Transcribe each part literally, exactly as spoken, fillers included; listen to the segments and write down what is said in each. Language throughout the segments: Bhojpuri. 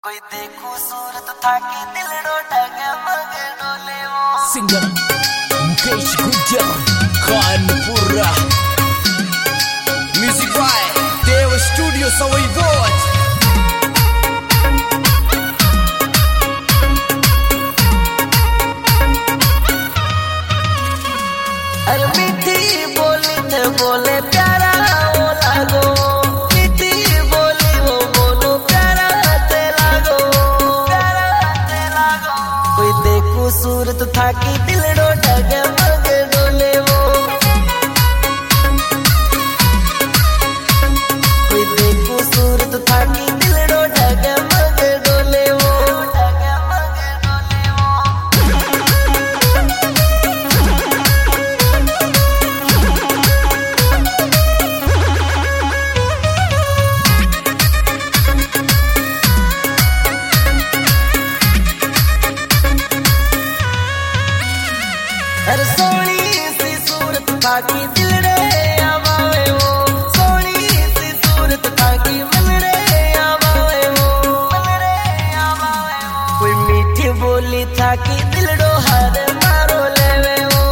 कोई देखो सूरत था कि दिल डोटा मगर डोले वो सिंगर मुकेश गुज्जर कानपुरा म्यूजिक बाय देव स्टूडियो सवई गोज अरे मीठी बोली थे बोले प्यारा वो लागो मीठी बोली वो बोलो प्यारा ते लागो प्यारा ते लागो कोई देखो सूरत था कि दिल डोटा मगर डोले वो कोई देखो सूरत था कि दिल डोटा मगर डोले वो हर सोनी सी सूरत था कि दिल रे आवावे वो सोनी सी सूरत था कि मन रे आवावे वो मन रे आवावे वो कोई मीठी बोली था कि दिल डो हर मारो लेवे वो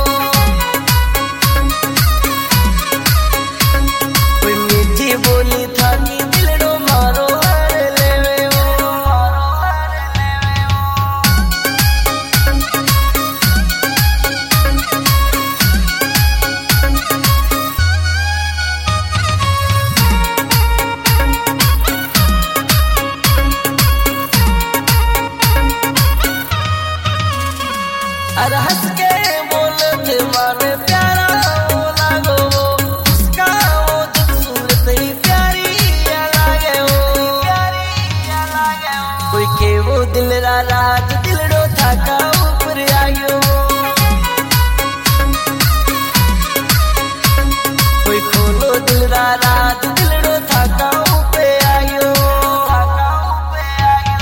कोई मीठी बोली था कि दिल डो मारो हर लेवे वो मारो हर लेवे वो अरे हंस के बोलते माने प्यारा वो लागो वो उसका वो दिल सूरत ही प्यारी लागे वो प्यारी लागे वो कोई के वो दिल रा रात दिल डो था का ऊपर आयो कोई खोलो दिल रा रात दिल डो था का ऊपर आयो था का ऊपर आयो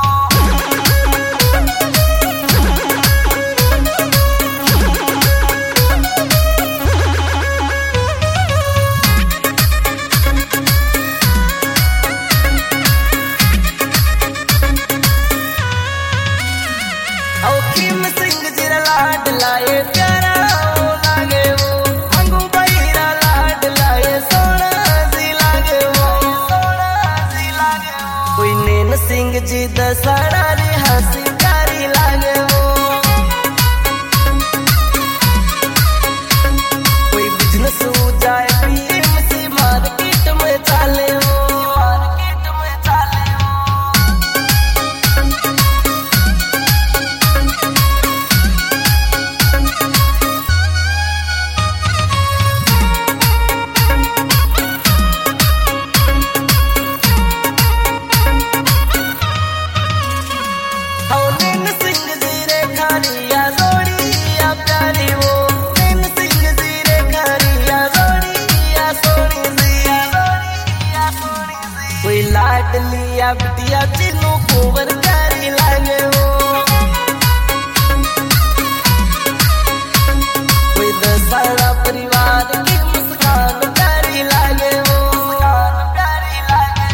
खीम सिंह जीरा लाड लाए प्यारा वो लागे वो हंगू बहिरा लाड लाए सोना जी लागे वो सोना जी लागे वो कोई नैन सिंह जी दसाड़ा रे हंसी प्यारी लागे वो कोई बिजनेस हो जाए पीएम सी मार्केट में चाले वो मार्केट में चाले वो नैन सिंह जी रे खारिया जोड़िया प्यारी वो नैन सिंह जी रे खारिया जोड़िया सोनी जिया जोड़िया सोनी जी कोई लाड लिया बिटिया चिन्नू कुंवर प्यारी लागे वो कोई दसाड़ा परिवार की मुस्कान प्यारी लागे वो मुस्कान प्यारी लागे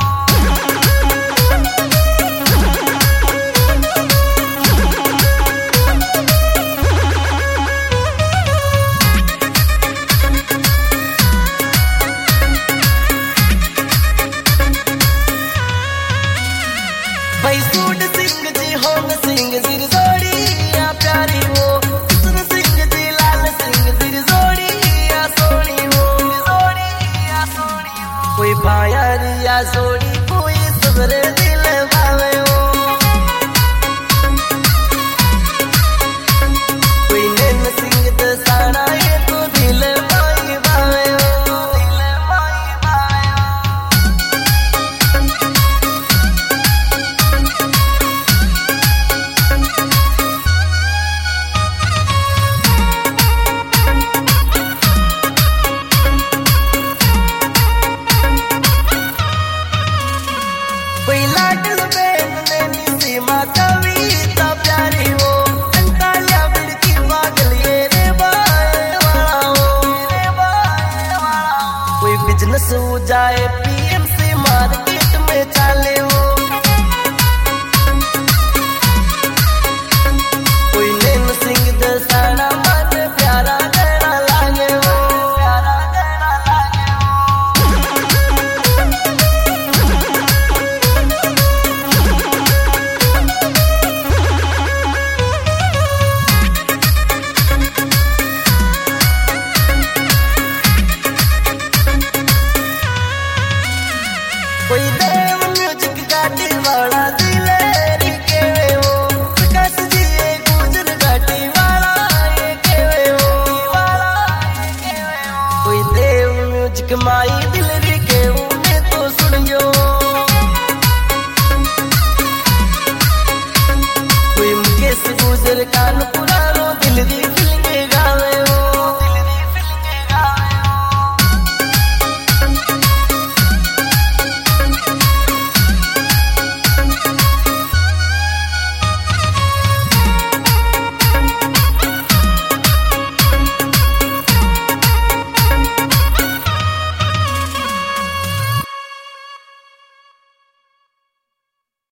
भाई सूट सिंह जी होंग सिंह जी जोड़िया प्यारी वो कृष्ण सिंह जी लाल सिंह जी जोड़िया सोनी वो जोड़िया सोनी वो कोई बायारिया जोड़ी कोई सबरे दिल भावे वो कोई नैन सिंह दसाड़ा ये तो दिल माई भावे वो दिल माई भावे वो कोई वाला दिलेरी केवे हो प्रकाश जी ये गुजर घाटी वाला ये केवे हो वाला ये केवे हो कोई देव म्यूजिक माई दिलरी केवे ने तो सुनियो कोई मुकेश गुजर कानपुर